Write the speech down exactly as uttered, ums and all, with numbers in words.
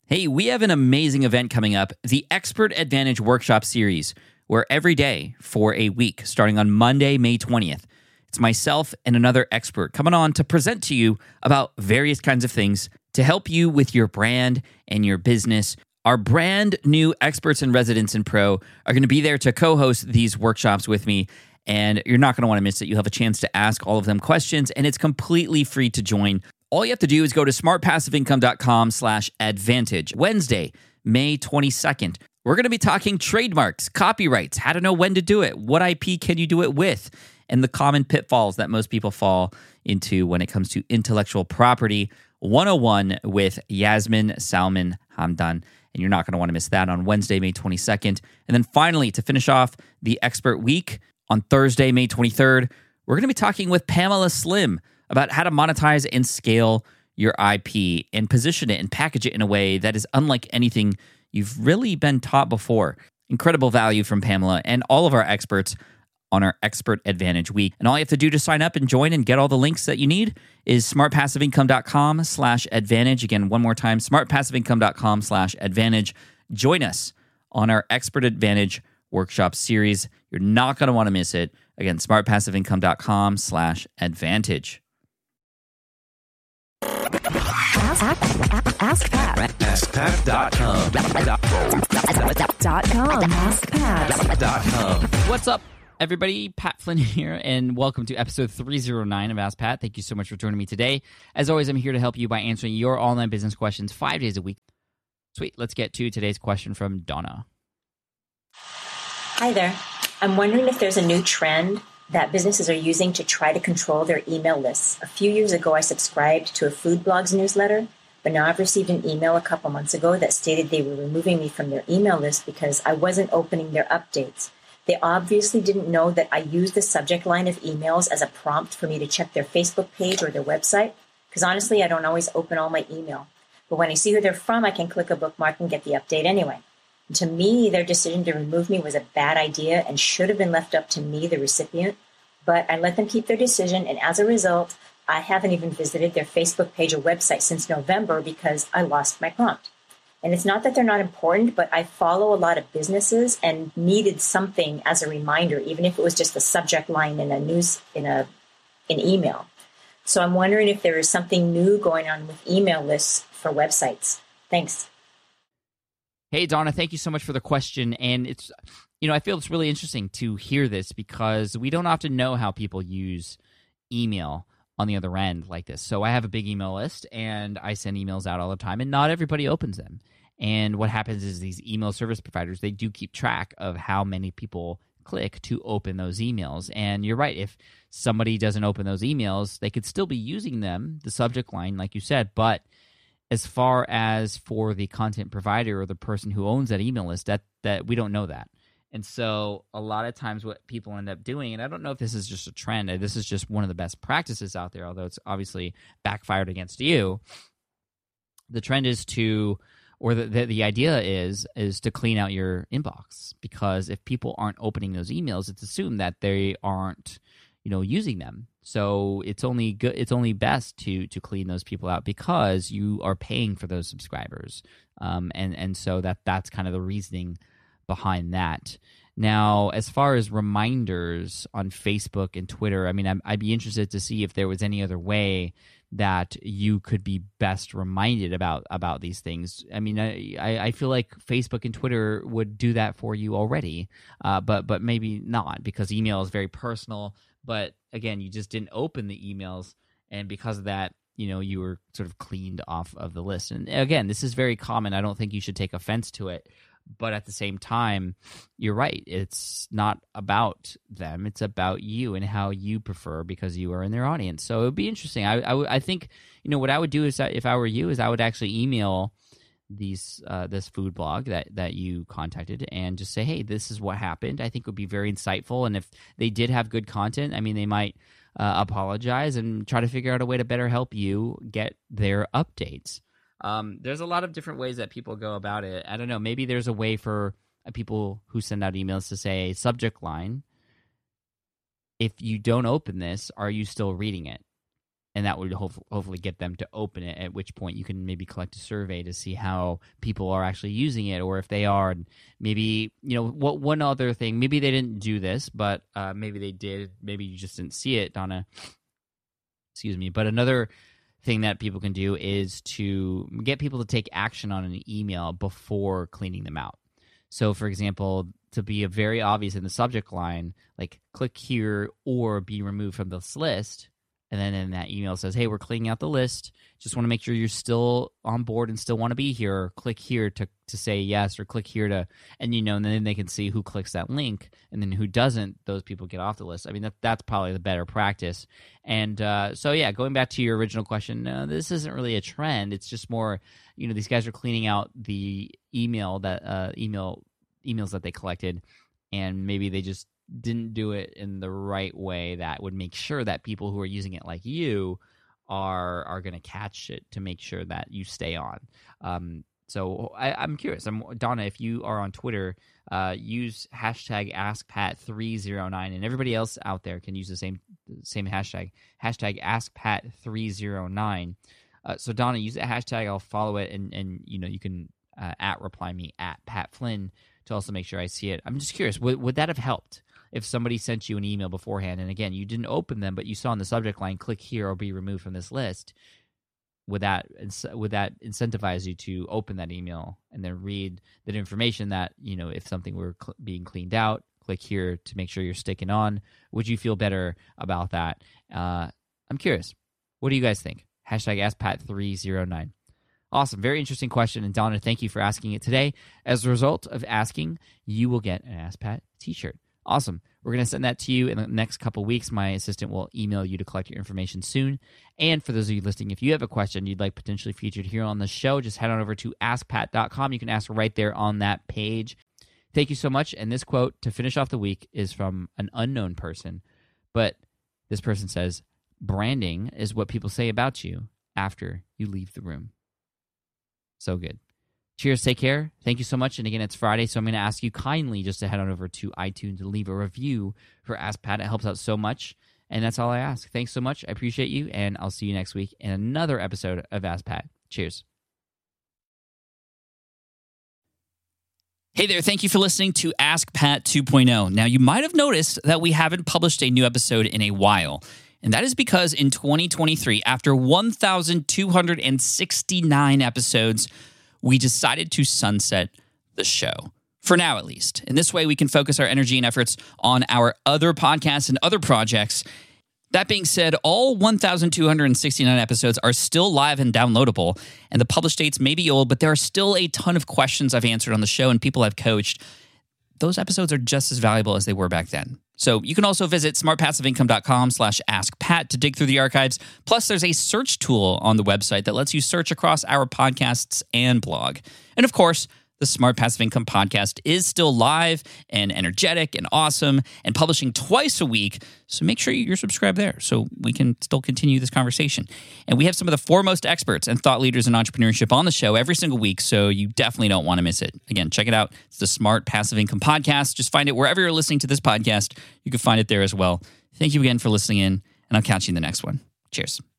Hey, we have an amazing event coming up, the Expert Advantage Workshop Series, where every day for a week, starting on Monday, May twentieth, it's myself and another expert coming on to present to you about various kinds of things to help you with your brand and your business. Our brand new experts and residents in Pro are going to be there to co-host these workshops with me, and you're not going to want to miss it. You'll have a chance to ask all of them questions, and it's completely free to join. All you have to do is go to smartpassiveincome.com slash advantage. Wednesday, May twenty-second. We're going to be talking trademarks, copyrights, how to know when to do it, what I P can you do it with, and the common pitfalls that most people fall into when it comes to intellectual property one oh one with Yasmin Salman Hamdan. And you're not going to want to miss that on Wednesday, May twenty-second. And then finally, to finish off the Expert Week, on Thursday, May twenty-third, we're going to be talking with Pamela Slim about how to monetize and scale your I P and position it and package it in a way that is unlike anything you've really been taught before. Incredible value from Pamela and all of our experts on our Expert Advantage Week. And all you have to do to sign up and join and get all the links that you need is smartpassiveincome.com slash advantage. Again, one more time, smartpassiveincome.com slash advantage. Join us on our Expert Advantage Workshop Series. You're not going to want to miss it. Again, smartpassiveincome.com slash advantage. Ask, ask, ask Pat. ask pat dot com. Dot com. Ask Pat. Dot com. What's up, everybody? Pat Flynn here, and welcome to episode three oh nine of Ask Pat. Thank you so much for joining me today. As always, I'm here to help you by answering your online business questions five days a week. Sweet. Let's get to today's question from Donna. Hi there. I'm wondering if there's a new trend that businesses are using to try to control their email lists. A few years ago, I subscribed to a food blogs newsletter, but now I've received an email a couple months ago that stated they were removing me from their email list because I wasn't opening their updates. They obviously didn't know that I use the subject line of emails as a prompt for me to check their Facebook page or their website, because honestly, I don't always open all my email. But when I see who they're from, I can click a bookmark and get the update anyway. To me, their decision to remove me was a bad idea and should have been left up to me, the recipient. But I let them keep their decision, and as a result, I haven't even visited their Facebook page or website since November because I lost my prompt. And it's not that they're not important, but I follow a lot of businesses and needed something as a reminder, even if it was just a subject line in a news in a an email. So I'm wondering if there is something new going on with email lists for websites. Thanks. Hey, Donna, thank you so much for the question. And it's, you know, I feel it's really interesting to hear this because we don't often know how people use email on the other end like this. So I have a big email list and I send emails out all the time and not everybody opens them. And what happens is these email service providers, they do keep track of how many people click to open those emails. And you're right, if somebody doesn't open those emails, they could still be using them, the subject line, like you said, but as far as for the content provider or the person who owns that email list, that that we don't know that. And so a lot of times what people end up doing, and I don't know if this is just a trend, this is just one of the best practices out there, although it's obviously backfired against you. The trend is to, or the, the, the idea is, is to clean out your inbox, because if people aren't opening those emails, it's assumed that they aren't, you know, using them. So it's only good. It's only best to to clean those people out because you are paying for those subscribers, um, and and so that that's kind of the reasoning behind that. Now, as far as reminders on Facebook and Twitter, I mean, I'm, I'd be interested to see if there was any other way that you could be best reminded about about these things. I mean, I I feel like Facebook and Twitter would do that for you already, uh, but but maybe not, because email is very personal. But again, you just didn't open the emails, and because of that, you know, you were sort of cleaned off of the list. And again, this is very common. I don't think you should take offense to it. But at the same time, you're right. It's not about them. It's about you and how you prefer, because you are in their audience. So it would be interesting. I, I, I think, you know, what I would do is that if I were you, is I would actually email these uh, this food blog that, that you contacted and just say, hey, this is what happened. I think it would be very insightful. And if they did have good content, I mean, they might uh, apologize and try to figure out a way to better help you get their updates. Um, there's a lot of different ways that people go about it. I don't know. Maybe there's a way for uh, people who send out emails to say, subject line, if you don't open this, are you still reading it? and that would hope, hopefully get them to open it, at which point you can maybe collect a survey to see how people are actually using it, or if they are. Maybe, you know, what one other thing, maybe they didn't do this, but uh, maybe they did. Maybe you just didn't see it, Donna. Excuse me. But another thing that people can do is to get people to take action on an email before cleaning them out. So, for example, to be a very obvious in the subject line, like click here or be removed from this list. And then in that email it says, hey, we're cleaning out the list. Just want to make sure you're still on board and still want to be here. Or click here to, to say yes, or click here to, and you know, and then they can see who clicks that link, and then who doesn't, those people get off the list. I mean, that that's probably the better practice. And uh, so, yeah, going back to your original question, uh, this isn't really a trend. It's just more, you know, these guys are cleaning out the email that uh, email emails that they collected, and maybe they just didn't do it in the right way that would make sure that people who are using it like you are are going to catch it to make sure that you stay on. Um, so I, I'm curious. I'm, Donna, if you are on Twitter, uh, use hashtag Ask Pat three oh nine, and everybody else out there can use the same same hashtag, hashtag Ask Pat three oh nine. Uh, so Donna, use that hashtag. I'll follow it, and, and you know you can uh, at reply me at Pat Flynn to also make sure I see it. I'm just curious, would, would that have helped if somebody sent you an email beforehand, and again, you didn't open them, but you saw in the subject line, click here or be removed from this list? Would that would that incentivize you to open that email and then read that information that, you know, if something were cl- being cleaned out, click here to make sure you're sticking on? Would you feel better about that? Uh, I'm curious. What do you guys think? Hashtag Ask Pat three oh nine. Awesome. Very interesting question. And Donna, thank you for asking it today. As a result of asking, you will get an Ask Pat t-shirt. Awesome. We're going to send that to you in the next couple weeks. My assistant will email you to collect your information soon. And for those of you listening, if you have a question you'd like potentially featured here on the show, just head on over to ask pat dot com. You can ask right there on that page. Thank you so much. And this quote to finish off the week is from an unknown person. But this person says, branding is what people say about you after you leave the room. So good. Cheers, take care. Thank you so much. And again, it's Friday, so I'm going to ask you kindly just to head on over to iTunes and leave a review for Ask Pat. It helps out so much. And that's all I ask. Thanks so much. I appreciate you. And I'll see you next week in another episode of Ask Pat. Cheers. Hey there. Thank you for listening to Ask Pat two point oh. Now, you might have noticed that we haven't published a new episode in a while. And that is because in twenty twenty-three, after one thousand two hundred sixty-nine episodes, we decided to sunset the show, for now at least. In this way, we can focus our energy and efforts on our other podcasts and other projects. That being said, all one thousand two hundred sixty-nine episodes are still live and downloadable, and the published dates may be old, but there are still a ton of questions I've answered on the show and people I've coached. Those episodes are just as valuable as they were back then. So you can also visit smartpassiveincome.com slash askpat to dig through the archives. Plus, there's a search tool on the website that lets you search across our podcasts and blog. And of course, the Smart Passive Income podcast is still live and energetic and awesome and publishing twice a week. So make sure you're subscribed there so we can still continue this conversation. And we have some of the foremost experts and thought leaders in entrepreneurship on the show every single week, so you definitely don't want to miss it. Again, check it out. It's the Smart Passive Income podcast. Just find it wherever you're listening to this podcast. You can find it there as well. Thank you again for listening in, and I'll catch you in the next one. Cheers.